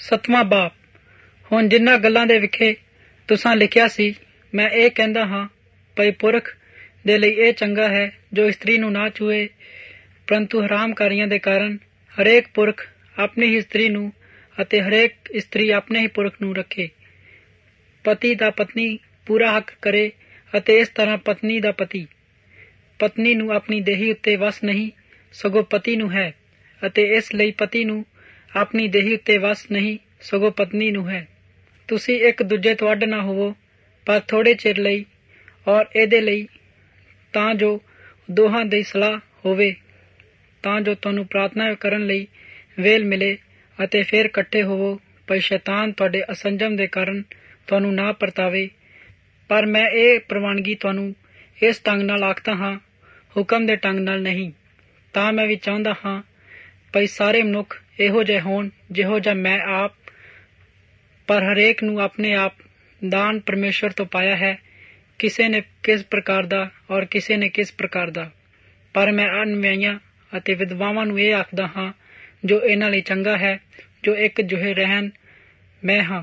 7ਵਾਂ ਬਾਪ। ਹੁਣ ਜਿਨ੍ਹਾਂ ਗੱਲਾਂ ਦੇ ਵਿਖੇ ਤੁਸਾਂ ਲਿਖਿਆ ਸੀ, ਮੈਂ ਇਹ ਕਹਿੰਦਾ ਹਾਂ ਭਈ ਪੁਰਖ ਦੇ ਲਈ ਇਹ ਚੰਗਾ ਹੈ ਜੋ ਇਸਤਰੀ ਨੂੰ ਨਾ ਛੂਹੇ, ਪਰੰਤੂ ਹਰਾਮਕਾਰੀਆਂ ਦੇ ਕਾਰਨ ਹਰੇਕ ਪੁਰਖ ਆਪਣੀ ਹੀ ਇਸਤਰੀ ਨੂੰ ਅਤੇ ਹਰੇਕ ਇਸਤਰੀ ਆਪਣੇ ਹੀ ਪੁਰਖ ਨੂੰ ਰੱਖੇ। ਪਤੀ ਦਾ ਪਤਨੀ ਪੂਰਾ ਹੱਕ ਕਰੇ ਅਤੇ ਇਸ ਤਰ੍ਹਾਂ ਪਤਨੀ ਦਾ ਪਤੀ। ਪਤਨੀ ਨੂੰ ਆਪਣੀ ਦੇਹੀ ਉੱਤੇ ਵਸ ਨਹੀਂ, ਸਗੋਂ ਪਤੀ ਨੂੰ ਹੈ, ਅਤੇ ਇਸ ਲਈ ਪਤੀ ਨੂੰ ਆਪਣੀ ਦੇਹੀ ਉੱਤੇ ਵਸ ਨਹੀਂ, ਸਗੋਂ ਪਤਨੀ ਨੂੰ ਹੈ। ਤੁਸੀਂ ਇੱਕ ਦੂਜੇ ਤੋਂ ਅੱਡ ਨਾ ਹੋਵੋ, ਪਰ ਥੋੜ੍ਹੇ ਚਿਰ ਲਈ, ਔਰ ਇਹਦੇ ਲਈ ਤਾਂ ਜੋ ਦੋਹਾਂ ਦੀ ਸਲਾਹ ਹੋਵੇ, ਤਾਂ ਜੋ ਤੁਹਾਨੂੰ ਪ੍ਰਾਰਥਨਾ ਕਰਨ ਲਈ ਵੇਲ ਮਿਲੇ, ਅਤੇ ਫਿਰ ਇਕੱਠੇ ਹੋਵੋ, ਪਰ ਸ਼ੈਤਾਨ ਤੁਹਾਡੇ ਅਸੰਜਮ ਦੇ ਕਾਰਨ ਤੁਹਾਨੂੰ ਨਾ ਪਰਤਾਵੇ। ਪਰ ਮੈਂ ਇਹ ਪ੍ਰਵਾਨਗੀ ਤੁਹਾਨੂੰ ਇਸ ਢੰਗ ਨਾਲ ਆਖਦਾ ਹਾਂ, ਹੁਕਮ ਦੇ ਢੰਗ ਨਾਲ ਨਹੀਂ। ਤਾਂ ਮੈਂ ਵੀ ਚਾਹੁੰਦਾ ਹਾਂ ਭਈ ਸਾਰੇ ਮਨੁੱਖ ਇਹੋ ਜਿਹੇ ਹੋਣ ਜਿਹੋ ਜਿਹਾ ਮੈਂ ਆਪ, ਪਰ ਹਰੇਕ ਨੂੰ ਆਪਣੇ ਆਪ ਦਾਨ ਪਰਮੇਸ਼ਵਰ ਤੋਂ ਪਾਇਆ ਹੈ, ਕਿਸੇ ਨੇ ਕਿਸ ਪ੍ਰਕਾਰ ਦਾ ਔਰ ਕਿਸੇ ਨੇ ਕਿਸ ਪ੍ਰਕਾਰ ਦਾ। ਪਰ ਮੈਂ ਅਣਵਿਆਹੀਆਂ ਅਤੇ ਵਿਧਵਾਵਾਂ ਨੂੰ ਇਹ ਆਖਦਾ ਹਾਂ, ਜੋ ਇਹਨਾਂ ਲਈ ਚੰਗਾ ਹੈ, ਜੋ ਇੱਕ ਜਿਹੇ ਰਹਿਣ। ਮੈਂ ਹਾਂ,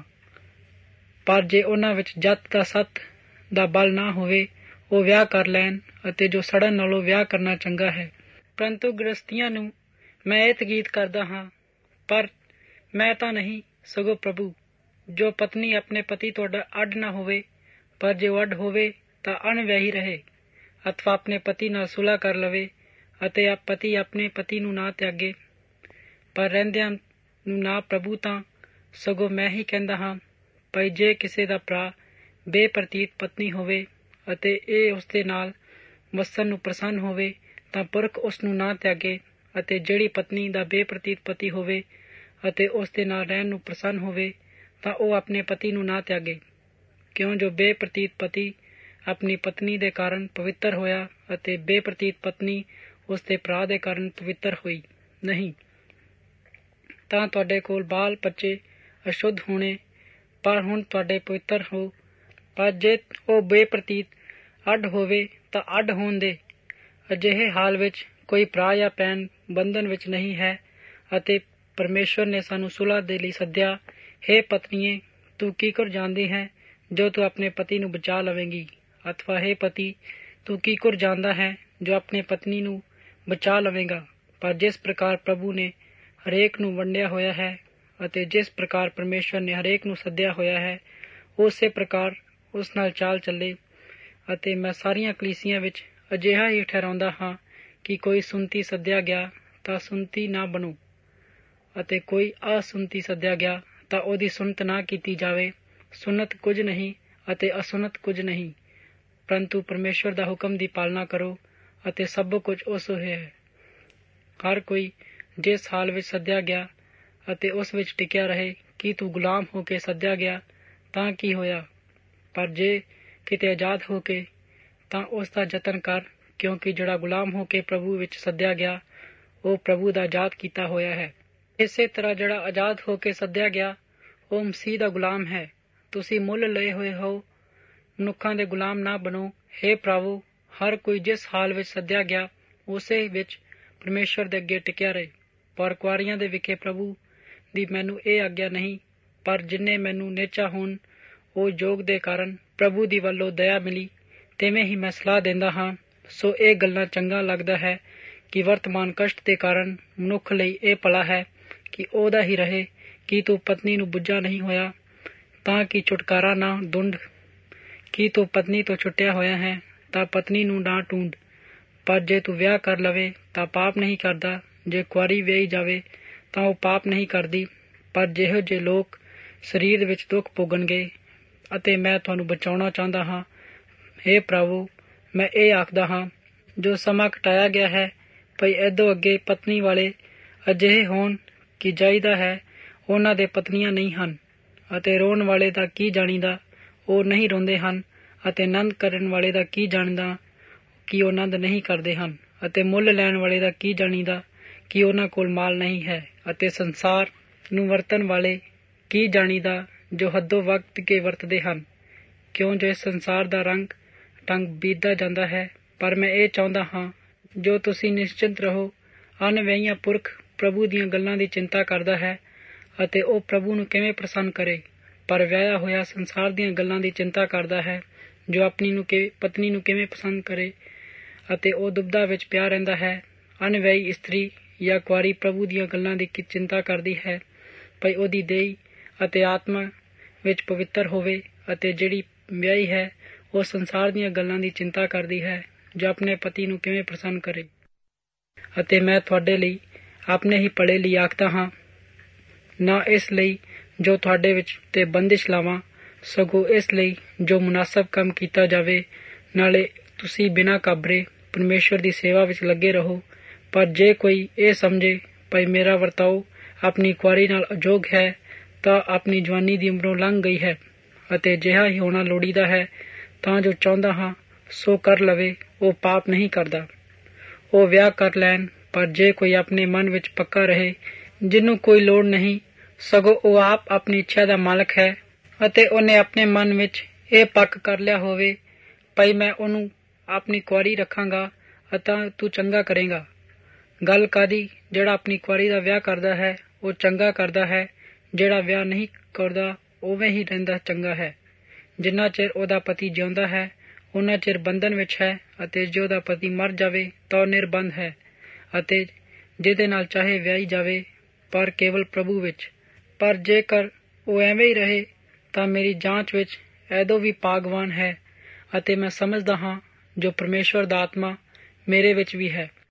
ਪਰ ਜੇ ਉਹਨਾਂ ਵਿੱਚ ਜੱਤ ਦਾ ਸੱਤ ਦਾ ਬਲ ਨਾ ਹੋਵੇ, ਉਹ ਵਿਆਹ ਕਰ ਲੈਣ, ਅਤੇ ਜੋ ਸੜਨ ਨਾਲੋਂ ਵਿਆਹ ਕਰਨਾ ਚੰਗਾ ਹੈ। ਪਰੰਤੂ ਗ੍ਰਸਤੀਆਂ ਨੂੰ ਮੈਂ ਇਹ ਤਕੀਦ ਕਰਦਾ ਹਾਂ, ਪਰ ਮੈਂ ਤਾਂ ਨਹੀਂ, ਸਗੋਂ ਪ੍ਰਭੂ, ਜੋ ਪਤਨੀ ਆਪਣੇ ਪਤੀ ਤੋਂ ਅੱਡ ਨਾ ਹੋਵੇ, ਪਰ ਜੇ ਉਹ ਅੱਡ ਹੋਵੇ ਤਾਂ ਅਣਵਿਆਹੀ ਰਹੇ, ਅਥਵਾ ਆਪਣੇ ਪਤੀ ਨਾਲ ਸੁਲ੍ਹਾ ਕਰ ਲਵੇ, ਅਤੇ ਪਤੀ ਆਪਣੇ ਪਤੀ ਨੂੰ ਨਾ ਤਿਆਗੇ। ਪਰ ਰਹਿੰਦਿਆਂ ਨੂੰ ਨਾ ਪ੍ਰਭੂ ਤਾਂ, ਸਗੋਂ ਮੈਂ ਹੀ ਕਹਿੰਦਾ ਹਾਂ ਭਈ ਜੇ ਕਿਸੇ ਦਾ ਭਰਾ ਬੇਪ੍ਰਤੀਤ ਪਤਨੀ ਹੋਵੇ, ਅਤੇ ਇਹ ਉਸਦੇ ਨਾਲ ਵਸਣ ਨੂੰ ਪ੍ਰਸੰਨ ਹੋਵੇ, ਤਾਂ ਪੁਰਖ ਉਸ ਨੂੰ ਨਾ ਤਿਆਗੇ। ਅਤੇ ਜਿਹੜੀ ਪਤਨੀ ਦਾ ਬੇਪ੍ਰਤੀਤ ਪਤੀ ਹੋਵੇ ਅਤੇ ਉਸਦੇ ਨਾਲ ਰਹਿਣ ਨੂੰ ਪ੍ਰਸੰਨ ਹੋਵੇ, ਤਾਂ ਉਹ ਆਪਣੇ ਪਤੀ ਨੂੰ ਨਾ ਤਿਆਗੇ, ਕਿਉਂ ਜੋ ਬੇਪ੍ਰਤੀਤ ਪਤੀ ਆਪਣੀ ਪਤਨੀ ਦੇ ਕਾਰਨ ਪਵਿੱਤਰ ਹੋਇਆ, ਅਤੇ ਬੇਪ੍ਰਤੀਤ ਪਤਨੀ ਉਸਦੇ ਭਰਾ ਦੇ ਕਾਰਨ ਪਵਿੱਤਰ ਹੋਈ ਨਹੀਂ। ਤਾਂ ਤੁਹਾਡੇ ਕੋਲ ਬਾਲ ਬੱਚੇ ਅਸ਼ੁੱਧ ਹੋਣੇ, ਪਰ ਹੁਣ ਤੁਹਾਡੇ ਪਵਿੱਤਰ ਹੋ। ਪਰ ਜੇ ਉਹ ਬੇਪ੍ਰਤੀਤ ਅੱਡ ਹੋਵੇ ਤਾਂ ਅੱਡ ਹੋਣ ਦੇ। ਅਜਿਹੇ ਹਾਲ ਵਿੱਚ ਕੋਈ ਭਰਾ ਜਾਂ ਭੈਣ ਬੰਧਨ ਵਿੱਚ ਨਹੀਂ ਹੈ, ਅਤੇ ਪਰਮੇਸ਼ਵਰ ਨੇ ਸਾਨੂੰ ਸੁਲ੍ਹਾ ਦੇ ਲਈ ਸੱਦਿਆ। ਹੇ ਪਤਨੀਏ, ਤੂੰ ਕਿਕਰ ਜਾਣਦੀ ਹੈ ਜੋ ਤੂੰ ਆਪਣੇ ਪਤੀ ਨੂੰ ਬਚਾ ਲਵੇਂਗੀ, ਅਥਵਾ ਹੇ ਪਤੀ, ਤੂੰ ਕਿਕਰ ਜਾਣਦਾ ਹੈ ਜੋ ਆਪਣੇ ਪਤਨੀ ਨੂੰ ਬਚਾ ਲਵੇਂਗਾ। ਪਰ ਜਿਸ ਪ੍ਰਕਾਰ ਪ੍ਰਭੂ ਨੇ ਹਰੇਕ ਨੂੰ ਵੰਡਿਆ ਹੋਇਆ ਹੈ, ਅਤੇ ਜਿਸ ਪ੍ਰਕਾਰ ਪਰਮੇਸ਼ਵਰ ਨੇ ਹਰੇਕ ਨੂੰ ਸੱਦਿਆ ਹੋਇਆ ਹੈ, ਉਸੇ ਪ੍ਰਕਾਰ ਉਸ ਨਾਲ ਚਾਲ ਚੱਲੇ। ਅਤੇ ਮੈਂ ਸਾਰੀਆਂ ਕਲੀਸਿਆਂ ਵਿੱਚ ਅਜਿਹਾ ਹੀ ਠਹਿਰਾਉਂਦਾ ਹਾਂ ਕਿ ਕੋਈ ਸੁੰਨਤੀ ਸੱਦਿਆ ਗਿਆ ਤਾਂ ਸੁੰਨਤੀ ਨਾ ਬਣੋ, ਅਤੇ ਕੋਈ ਅਸੁੰਨਤੀ ਸੱਦਿਆ ਗਿਆ ਤਾਂ ਉਹਦੀ ਸੁੰਨਤ ਨਾ ਕੀਤੀ ਜਾਵੇ। ਸੁੰਨਤ ਕੁਝ ਨਹੀਂ ਅਤੇ ਅਸੁੰਨਤ ਕੁਝ ਨਹੀਂ, ਪਰੰਤੂ ਪਰਮੇਸ਼ਵਰ ਦਾ ਹੁਕਮ ਦੀ ਪਾਲਣਾ ਕਰੋ, ਅਤੇ ਸਭ ਕੁਝ ਉਸ ਹੈ। ਹਰ ਕੋਈ ਜਿਸ ਹਾਲ ਵਿੱਚ ਸੱਦਿਆ ਗਿਆ ਅਤੇ ਉਸ ਵਿੱਚ ਟਿਕਿਆ ਰਹੇ। ਕੀ ਤੂੰ ਗੁਲਾਮ ਹੋ ਕੇ ਸੱਦਿਆ ਗਿਆ ਤਾਂ ਕੀ ਹੋਇਆ? ਪਰ ਜੇ ਕਿਤੇ ਆਜ਼ਾਦ ਹੋ ਕੇ, ਤਾਂ ਉਸ ਦਾ ਯਤਨ ਕਰ, ਕਿਉਂਕਿ ਜਿਹੜਾ ਗੁਲਾਮ ਹੋ ਕੇ ਪ੍ਰਭੂ ਵਿੱਚ ਸੱਦਿਆ ਗਿਆ, ਉਹ ਪ੍ਰਭੂ ਦਾ ਆਜ਼ਾਦ ਕੀਤਾ ਹੋਇਆ ਹੈ। ਇਸੇ ਤਰ੍ਹਾਂ ਜਿਹੜਾ ਆਜ਼ਾਦ ਹੋ ਕੇ ਸੱਦਿਆ ਗਿਆ, ਉਹ ਮਸੀਹ ਦਾ ਗੁਲਾਮ ਹੈ। ਤੁਸੀਂ ਮੁੱਲ ਲਏ ਹੋਏ ਹੋ, ਮਨੁੱਖਾਂ ਦੇ ਗੁਲਾਮ ਨਾ ਬਣੋ। ਹੇ ਭਰਾਵੋ, ਹਰ ਕੋਈ ਜਿਸ ਹਾਲ ਵਿੱਚ ਸੱਦਿਆ ਗਿਆ, ਉਸੇ ਵਿੱਚ ਪਰਮੇਸ਼ਵਰ ਦੇ ਅੱਗੇ ਟਿਕਿਆ ਰਹੇ। ਪਰ ਕੁਆਰੀਆਂ ਦੇ ਵਿਖੇ ਪ੍ਰਭੂ ਦੀ ਮੈਨੂੰ ਇਹ ਆਗਿਆ ਨਹੀਂ, ਪਰ ਜਿੰਨੇ ਮੈਨੂੰ ਨੇਚਾ ਹੋਣ, ਉਹ ਯੋਗ ਦੇ ਕਾਰਨ ਪ੍ਰਭੂ ਦੀ ਵੱਲੋਂ ਦਇਆ ਮਿਲੀ, ਤਿਵੇਂ ਹੀ ਮੈਂ ਸਲਾਹ ਦਿੰਦਾ ਹਾਂ। ਸੋ ਇਹ ਗੱਲਾਂ ਚੰਗਾ ਲੱਗਦਾ ਹੈ ਕਿ ਵਰਤਮਾਨ ਕਸ਼ਟ ਦੇ ਕਾਰਨ ਮਨੁੱਖ ਲਈ ਇਹ ਭਲਾ ਹੈ ਕਿ ਉਹਦਾ ਹੀ ਰਹੇ। ਕੀ ਤੂੰ ਪਤਨੀ ਨੂੰ ਬੁੱਝਾ ਨਹੀਂ ਹੋਇਆ, ਤਾਂ ਕਿ ਛੁਟਕਾਰਾ ਨਾ ਢੂੰਡ? ਕੀ ਤੂੰ ਪਤਨੀ ਤੋਂ ਛੁੱਟਿਆ ਹੋਇਆ ਹੈ, ਤਾਂ ਪਤਨੀ ਨੂੰ ਨਾ ਢੂੰਡ। ਪਰ ਜੇ ਤੂੰ ਵਿਆਹ ਕਰ ਲਵੇ ਤਾਂ ਪਾਪ ਨਹੀਂ ਕਰਦਾ, ਜੇ ਕੁਆਰੀ ਵਿਆਹੀ ਜਾਵੇ ਤਾਂ ਉਹ ਪਾਪ ਨਹੀਂ ਕਰਦੀ। ਪਰ ਜਿਹੋ ਜਿਹੇ ਲੋਕ ਸਰੀਰ ਵਿੱਚ ਦੁੱਖ ਭੋਗਣਗੇ, ਅਤੇ ਮੈਂ ਤੁਹਾਨੂੰ ਬਚਾਉਣਾ ਚਾਹੁੰਦਾ ਹਾਂ। ਹੇ ਭਰਾਵੋ, ਮੈਂ ਇਹ ਆਖਦਾ ਹਾਂ, ਜੋ ਸਮਾਂ ਘਟਾਇਆ ਗਿਆ ਹੈ, ਭਈ ਏਦੋਂ ਅੱਗੇ ਪਤਨੀ ਵਾਲੇ ਅਜਿਹੇ ਹੋਣ ਕਿ ਚਾਹੀਦਾ ਹੈ ਉਹਨਾਂ ਦੇ ਪਤਨੀਆਂ ਨਹੀਂ ਹਨ। ਅਤੇ ਰੋਣ ਵਾਲੇ ਦਾ ਕੀ ਜਾਣੀਦਾ, ਉਹ ਨਹੀਂ ਰੋਂਦੇ ਹਨ, ਅਤੇ ਨੰਦ ਕਰਨ ਵਾਲੇ ਦਾ ਕੀ ਜਾਣਦਾ ਕਿ ਉਹ ਨੰਦ ਨਹੀਂ ਕਰਦੇ ਹਨ। ਅਤੇ ਮੁੱਲ ਲੈਣ ਵਾਲੇ ਦਾ ਕੀ ਜਾਣੀਦਾ ਕਿ ਉਹਨਾਂ ਕੋਲ ਮਾਲ ਨਹੀਂ ਹੈ। ਅਤੇ ਸੰਸਾਰ ਨੂੰ ਵਰਤਣ ਵਾਲੇ ਕੀ ਜਾਣੀਦਾ ਜੋ ਹੱਦੋਂ ਵਕਤ ਕੇ ਵਰਤਦੇ ਹਨ, ਕਿਉਂ ਜੋ ਇਸ ਸੰਸਾਰ ਦਾ ਰੰਗ ਢੰਗ ਬੀਤਦਾ ਜਾਂਦਾ ਹੈ। ਪਰ ਮੈਂ ਇਹ ਚਾਹੁੰਦਾ ਹਾਂ ਜੋ ਤੁਸੀਂ ਨਿਸ਼ਚਿੰਤ ਰਹੋ। ਅਣਵਿਆਹੀਆਂ ਪੁਰਖ ਪ੍ਰਭੂ ਦੀਆਂ ਗੱਲਾਂ ਦੀ ਚਿੰਤਾ ਕਰਦਾ ਹੈ, ਅਤੇ ਉਹ ਪ੍ਰਭੂ ਨੂੰ ਕਿਵੇਂ ਪ੍ਰਸੰਨ ਕਰੇ। ਪਰ ਵਿਆਹਿਆ ਹੋਇਆ ਸੰਸਾਰ ਦੀਆਂ ਗੱਲਾਂ ਦੀ ਚਿੰਤਾ ਕਰਦਾ ਹੈ, ਜੋ ਆਪਣੀ ਪਤਨੀ ਨੂੰ ਕਿਵੇਂ ਪਸੰਦ ਕਰੇ, ਅਤੇ ਉਹ ਦੁਬਦਾ ਵਿੱਚ ਪਿਆ ਰਹਿੰਦਾ ਹੈ। ਅਣਵਿਆਹੀ ਇਸਤਰੀ ਜਾਂ ਕੁਆਰੀ ਪ੍ਰਭੂ ਦੀਆਂ ਗੱਲਾਂ ਦੀ ਚਿੰਤਾ ਕਰਦੀ ਹੈ, ਭਈ ਉਹਦੀ ਦੇਹ ਅਤੇ ਆਤਮਾ ਵਿੱਚ ਪਵਿੱਤਰ ਹੋਵੇ। ਅਤੇ ਜਿਹੜੀ ਵਿਆਹੀ ਹੈ ਉਹ ਸੰਸਾਰ ਦੀਆਂ ਗੱਲਾਂ ਦੀ ਚਿੰਤਾ ਕਰਦੀ ਹੈ, ਜੋ ਆਪਣੇ ਪਤੀ ਨੂੰ ਕਿਵੇਂ ਪ੍ਰਸੰਨ ਕਰੇ। ਅਤੇ ਮੈਂ ਤੁਹਾਡੇ ਲਈ ਆਪਣੇ ਹੀ ਭਲੇ ਲਈ ਆਖਦਾ ਹਾਂ, ਨਾ ਇਸ ਲਈ ਜੋ ਤੁਹਾਡੇ ਵਿੱਚ ਤੇ ਬੰਦਿਸ਼ ਲਾਵਾਂ, ਸਗੋਂ ਇਸ ਲਈ ਜੋ ਮੁਨਾਸਬ ਕੰਮ ਕੀਤਾ ਜਾਵੇ। ਨਾਲੇ ਤੁਸੀਂ ਬਿਨਾਂ ਘਾਬਰੇ ਪਰਮੇਸ਼ਵਰ ਦੀ ਸੇਵਾ ਵਿੱਚ ਲੱਗੇ ਰਹੋ। ਪਰ ਜੇ ਕੋਈ ਇਹ ਸਮਝੇ ਭਈ ਮੇਰਾ ਵਰਤਾਓ ਆਪਣੀ ਕੁਆਰੀ ਨਾਲ ਅਯੋਗ ਹੈ, ਤਾਂ ਆਪਣੀ ਜਵਾਨੀ ਦੀ ਉਮਰੋਂ ਲੰਘ ਗਈ ਹੈ। ਅਤੇ ਅਜਿਹਾ ਹੀ ਹੋਣਾ ਲੋੜੀਦਾ ਹੈ, ਤਾਂ ਜੋ ਚਾਹੁੰਦਾ ਹਾਂ ਸੋ ਕਰ ਲਵੇ। ਉਹ ਪਾਪ ਨਹੀਂ ਕਰਦਾ, ਉਹ ਵਿਆਹ ਕਰ ਲੈਣ। ਪਰ ਜੇ ਕੋਈ ਆਪਣੇ ਮਨ ਵਿੱਚ ਪੱਕਾ ਰਹੇ, ਜਿਹਨੂੰ ਕੋਈ ਲੋੜ ਨਹੀਂ, ਸਗੋਂ ਉਹ ਆਪ ਆਪਣੀ ਇੱਛਾ ਦਾ ਮਾਲਕ ਹੈ, ਅਤੇ ਉਹਨੇ ਆਪਣੇ ਮਨ ਵਿੱਚ ਇਹ ਪੱਕ ਕਰ ਲਿਆ ਹੋਵੇ ਭਈ ਮੈਂ ਉਹਨੂੰ ਆਪਣੀ ਕੁਆਰੀ ਰੱਖਾਂਗਾ, ਅਤੇ ਤੂੰ ਚੰਗਾ ਕਰੇਗਾ। ਗੱਲ ਕਾਦੀ, ਜਿਹੜਾ ਆਪਣੀ ਕੁਆਰੀ ਦਾ ਵਿਆਹ ਕਰਦਾ ਹੈ ਉਹ ਚੰਗਾ ਕਰਦਾ ਹੈ, ਜਿਹੜਾ ਵਿਆਹ ਨਹੀਂ ਕਰਦਾ ਉਵੇਂ ਹੀ ਰਹਿੰਦਾ ਚੰਗਾ ਹੈ। ਜਿੰਨਾ ਚਿਰ ਉਹਦਾ ਪਤੀ ਜਿਉਂਦਾ ਹੈ ਉਹਨਾਂ ਚਿਰ ਬੰਧਨ ਵਿੱਚ ਹੈ, ਅਤੇ ਜੇ ਉਹਦਾ ਪਤੀ ਮਰ ਜਾਵੇ ਤਾਂ ਉਹ ਨਿਰਬੰਧ ਹੈ, ਅਤੇ ਜਿਹਦੇ ਨਾਲ ਚਾਹੇ ਵਿਆਹੀ ਜਾਵੇ, ਪਰ ਕੇਵਲ ਪ੍ਰਭੂ ਵਿੱਚ। ਪਰ ਜੇਕਰ ਉਹ ਐਵੇਂ ਹੀ ਰਹੇ ਤਾਂ ਮੇਰੀ ਜਾਂਚ ਵਿੱਚ ਐਦੋਂ ਵੀ ਭਾਗਵਾਨ ਹੈ, ਅਤੇ ਮੈਂ ਸਮਝਦਾ ਹਾਂ ਜੋ ਪਰਮੇਸ਼ਵਰ ਦਾ ਆਤਮਾ ਮੇਰੇ ਵਿੱਚ ਵੀ ਹੈ।